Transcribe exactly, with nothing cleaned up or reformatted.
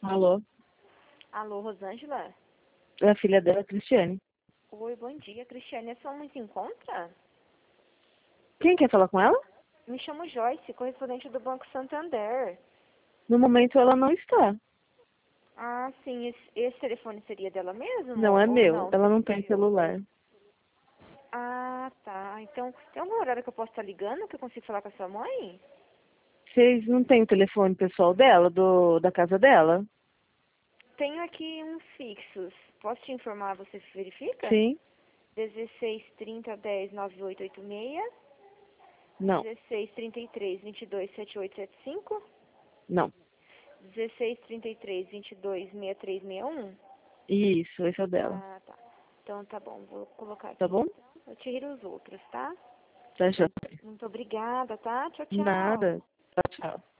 Alô? Alô, Rosângela? É a filha dela, Cristiane. Oi, bom dia, Cristiane. A sua mãe se encontra? Quem quer falar com ela? Me chamo Joyce, correspondente do Banco Santander. No momento ela não está. Ah, sim. Esse, esse telefone seria dela mesmo? Não é Ou meu. não? Ela Seria não tem seu? celular. Ah, tá. Então, tem algum horário que eu posso estar ligando que eu consigo falar com a sua mãe? Vocês não têm o telefone pessoal dela, do, da casa dela? Tenho aqui uns fixos. Posso te informar, você verifica? Sim? dezesseis, trinta, dez, nove oito oito seis. Não. dezesseis, trinta e três, vinte e dois, setenta e oito setenta e cinco. Não. dezesseis, trinta e três, vinte e dois, sessenta e três sessenta e um. Isso, esse é o dela. Ah, tá. Então tá bom, vou colocar Tá aqui. bom? Eu tiro os outros, tá? Tá, já. Muito obrigada, tá? Tchau, tchau. Nada. Tchau, tchau.